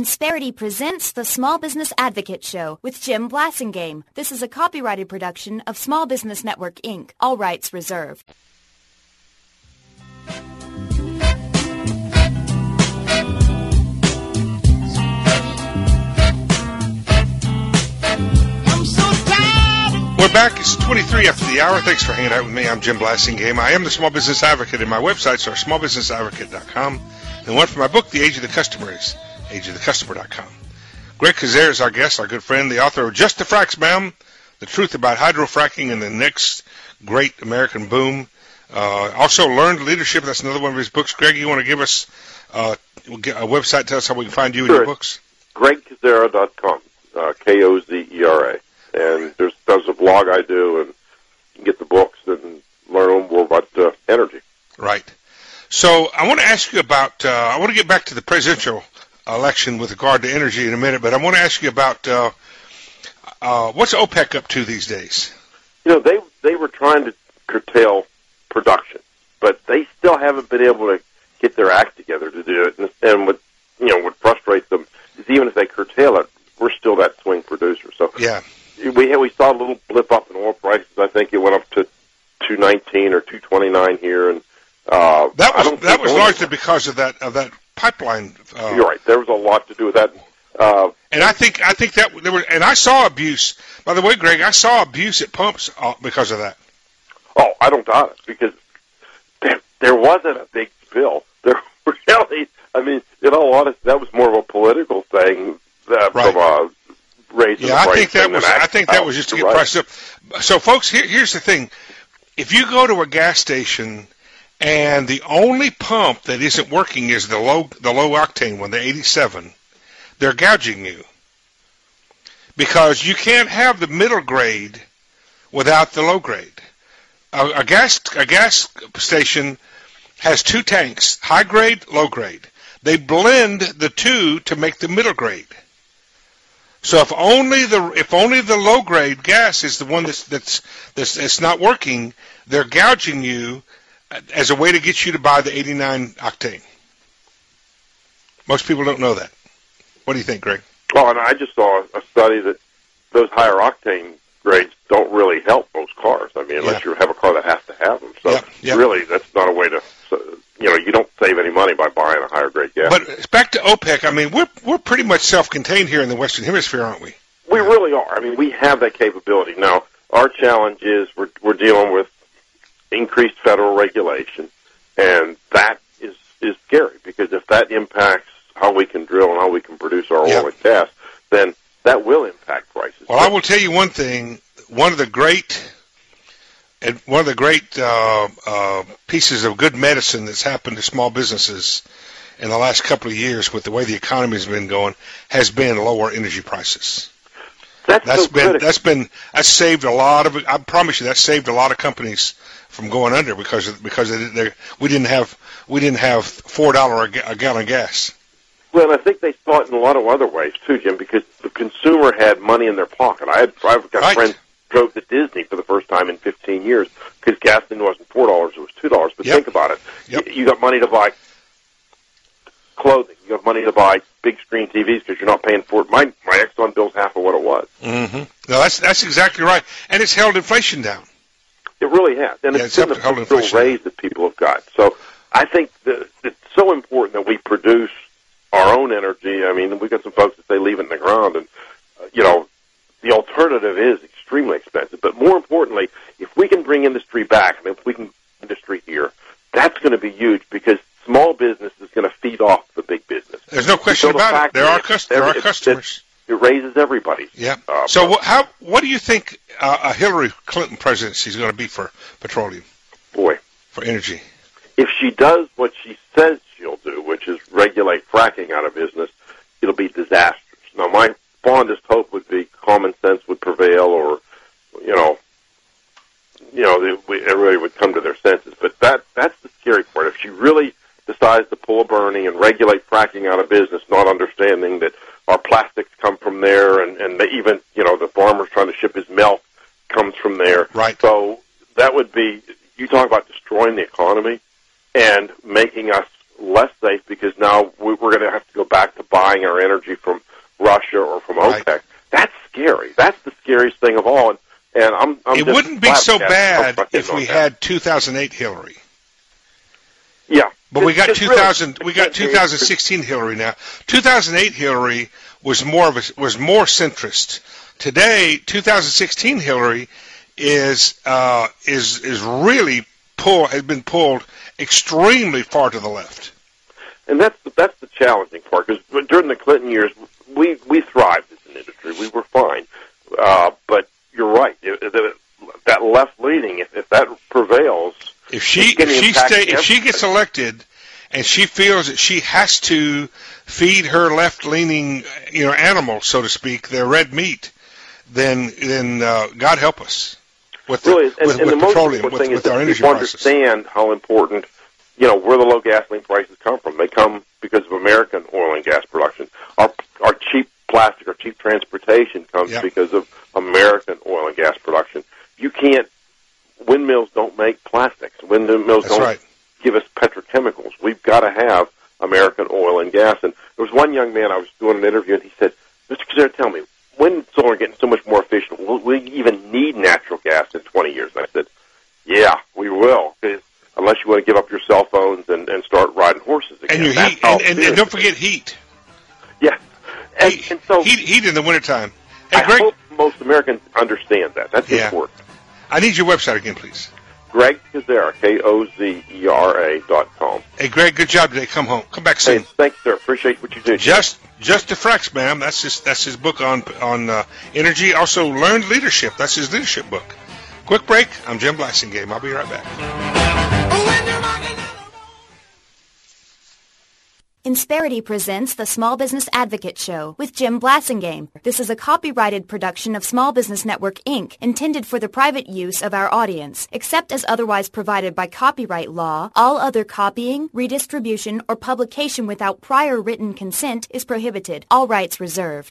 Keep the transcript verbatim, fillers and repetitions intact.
Insperity presents the Small Business Advocate Show with Jim Blasingame. This is a copyrighted production of Small Business Network, Incorporated. All rights reserved. We're back. It's twenty-three after the hour. Thanks for hanging out with me. I'm Jim Blasingame. I am the Small Business Advocate, and my websites are small business advocate dot com. And one for my book, The Age of the Customer, is age of the customer dot com. Greg Kazair is our guest, our good friend, the author of Just the Fracs, Ma'am, The Truth About Hydrofracking and the Next Great American Boom. Uh, also, Learned Leadership. That's another one of his books. Greg, you want to give us uh, a website, tell us how we can find you sure. and your books? greg kazera dot com, uh, K O Z E R A. And there's, there's a blog I do, and you can get the books and learn more about uh, energy. Right. So I want to ask you about, uh, I want to get back to the presidential election with regard to energy in a minute, but I want to ask you about uh, uh, what's OPEC up to these days? You know, they they were trying to curtail production, but they still haven't been able to get their act together to do it. And, and what, you know, what frustrates them is even if they curtail it, we're still that swing producer. So yeah. We had, we saw a little blip up in oil prices. I think it went up to two nineteen or two twenty-nine here, and uh, that was I don't that was largely was. because of that of that pipeline. Uh, You're right. There was a lot to do with that. Uh, and I think I think that there were, and I saw abuse. By the way, Greg, I saw abuse at pumps because of that. Oh, I don't doubt it, because there, there wasn't a big spill. There really, I mean, in all honesty, that was more of a political thing that right. from a raising yeah, the I think that was. I think that out. was just to get right. prices up. So, folks, here, here's the thing: if you go to a gas station and the only pump that isn't working is the low, the low octane one, the eighty-seven, they're gouging you because you can't have the middle grade without the low grade. A, a gas, a gas station has two tanks: high grade, low grade. They blend the two to make the middle grade. So if only the if only the low grade gas is the one that's that's that's, that's not working, they're gouging you as a way to get you to buy the eighty-nine octane. Most people don't know that. What do you think, Greg? Oh, and I just saw a study that those higher octane grades don't really help most cars. I mean, unless yeah. you have a car that has to have them. So yeah. Yeah. really, that's not a way to. You know, you don't save any money by buying a higher grade gas. But back to OPEC, I mean, we're we're pretty much self-contained here in the Western Hemisphere, aren't we? We really are. I mean, we have that capability. Now, our challenge is we're we're dealing with increased federal regulation, and that is is scary, because if that impacts how we can drill and how we can produce our yep. oil and gas, then that will impact prices. Well, I will tell you one thing. One of the great And one of the great uh, uh, pieces of good medicine that's happened to small businesses in the last couple of years with the way the economy has been going has been lower energy prices. That's, that's so been critical. that's been that's saved a lot of. I promise you, that saved a lot of companies from going under because of, because of they, we didn't have we didn't have four dollar a gallon gas. Well, and I think they saw it in a lot of other ways too, Jim, because the consumer had money in their pocket. I had I've got right. friends drove to Disney for the first time in fifteen years because gasoline wasn't four dollars; it was two dollars. But yep. think about it: yep. you, you got money to buy clothing, you got money to buy big screen T Vs because you're not paying for it. My my Exxon bill's half of what it was. Mm-hmm. No, that's that's exactly right, and it's held inflation down. It really has, and yeah, it's, it's been held the fiscal raise down. that people have got. So I think that it's so important that we produce our own energy. I mean, we've got some folks that say leave it in the ground, and uh, you know, the alternative is extremely expensive. But more importantly, if we can bring industry back, I mean, if we can industry here, that's going to be huge, because small business is going to feed off the big business. There's no question about it. There are, cust- there are customers. It, it raises everybody. Yeah. Uh, so what, how? What do you think uh, a Hillary Clinton presidency is going to be for petroleum? Boy. For energy. If she does what she says she'll do, which is regulate fracking out of business, it'll be disastrous. Now, my fondest hope would be common sense would prevail, or, you know, you know, they, we, everybody would come to their senses. But that that's the scary part. If she really decides to pull a Bernie and regulate fracking out of business, not understanding that our plastics come from there, and, and they even, you know, the farmer's trying to ship his milk comes from there. Right. So that would be, you talk about destroying the economy and making us less safe, because now we're going to have to go back to buying our energy energy from Russia or from OPEC. Right. That's scary. That's the scariest thing of all. And, and I'm, I'm it just wouldn't be so flabbergasted bad if we that. had two thousand eight Hillary. Yeah. But we got It's two really- thousand. We got two thousand sixteen Hillary now. two thousand eight Hillary was more of a, was more centrist. Today, two thousand sixteen Hillary is uh, is is really pull has been pulled extremely far to the left. And that's the, that's the challenging part, because during the Clinton years, we we thrived as an industry. We were fine. Uh, but you're right. It, it, that left leaning, if, if that prevails, If she it's gonna if she impact stay if she everything. gets elected, and she feels that she has to feed her left leaning you know animal, so to speak, their red meat, then then uh, God help us with the, Really, and, with, and with the most petroleum, important with, thing with is our that energy people prices. understand how important, you know, where the low gasoline prices come from. They come because of American oil and gas production. Our our cheap plastic, our cheap transportation comes Yep. because of American oil and gas production. You can't. Windmills don't make plastics. Windmills That's don't right. give us petrochemicals. We've got to have American oil and gas. And there was one young man, I was doing an interview, and he said, Mister Kazera, tell me, when is solar getting so much more efficient? Will we even need natural gas in twenty years? And I said, yeah, we will, 'cause unless you want to give up your cell phones and, and start riding horses again. And your That's heat, how and, and, and don't forget heat. Yeah. And, heat, and so heat, heat in the wintertime. Hey, I Greg, hope most Americans understand that. That's Yeah. important. I need your website again, please. Greg Kazera, K O Z E R A dot com. Hey, Greg, good job today. Come home. Come back Hey, soon. thanks, sir. Appreciate what you do. Just Just the Frax, ma'am. That's his, that's his book on on uh, energy. Also, Learned Leadership. That's his leadership book. Quick break. I'm Jim Blassingame. I'll be right back. Insperity presents the Small Business Advocate Show with Jim Blassingame. This is a copyrighted production of Small Business Network, Incorporated, intended for the private use of our audience. Except as otherwise provided by copyright law, all other copying, redistribution, or publication without prior written consent is prohibited. All rights reserved.